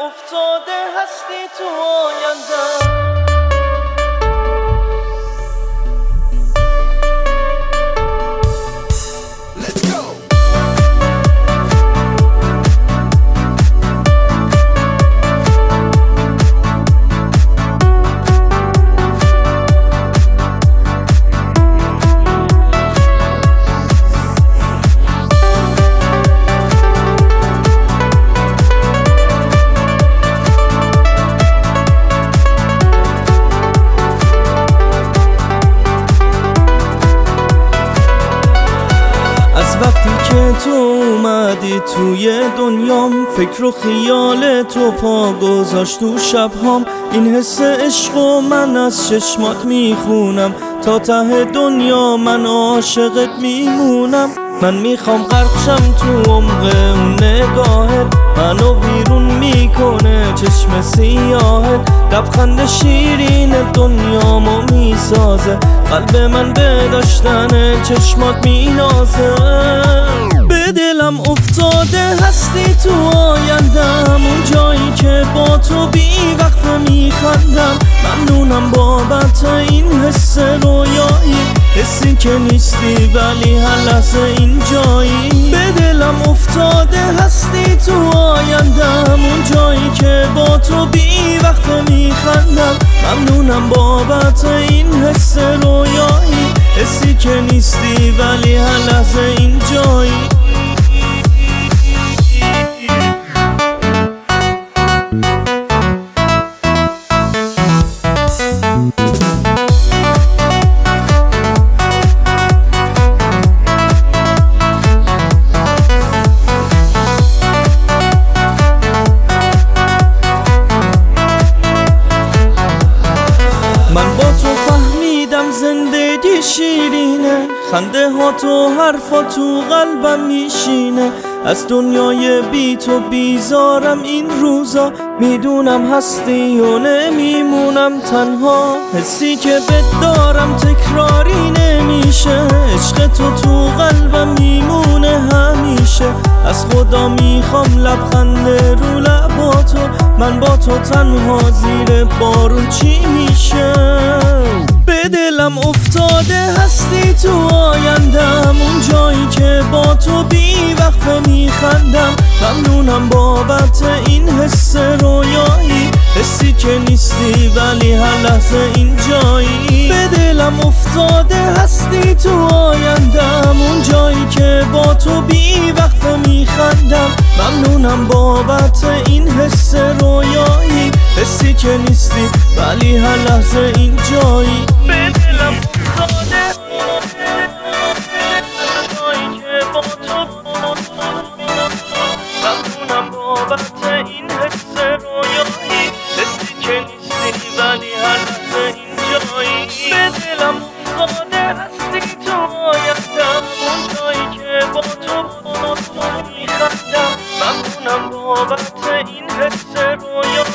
افتاده هستی تو آیندم. وقتی که تو اومدی توی دنیام، فکر و خیال تو پا گذاشت تو شبهام. این حس عشق و من از چشمات میخونم، تا ته دنیا من عاشقت میمونم. من میخوام غرقشم تو عمق اون نگاهت، منو ویرون میکنه چشم سیاهت. لبخند شیرین دنیامو میسازه، قلب من به داشتن چشمات مینازه. به دلم افتاده هستی تو آیندم، اون جایی که با تو بی وقفه میخندم. ممنونم بابت این حس رویایی، حسی که نیستی ولی هر لحظه اینجایی. به دلم افتاده هستی تو آیندم، اون جایی که با تو بی وقفه میخندم. ممنونم بابت این حس رویایی، حسی که نیستی ولی هر لحظه اینجایی. من با تو فهمیدم زندگی شیرینه، خنده ها تو حرفا تو قلبم میشینه. از دنیای بی تو بیزارم این روزا، میدونم هستی و نمیمونم تنها. حسی که بهت دارم تکراری نمیشه، عشق تو قلبم میمونه همیشه. از خدا میخوام لبخند رو لباتو، من با تو تنها زیر بارون چی میشه. به دلم افتاده هستی تو آیندم، اون جایی که با تو بی وقفه میخندم. ممنونم بابت این حس رویایی، حسی که نیستی ولی هر لحظه اینجایی. به دلم افتاده هستی تو آیندم، اون جایی که با تو بی وقفه میخندم. ممنونم بابت این حس رویایی، حسی که نیستی ولی هر لحظه اینجایی. به دلم افتاده جایی که با تو، ممنونم بابت این حس رویایی، حسی که نیستی ولی هر لحظه اینجایی. به دلم افتاده هستی تو آیندم، اون جایی که با تو میخندم. ممنونم بابت این حس رویایی.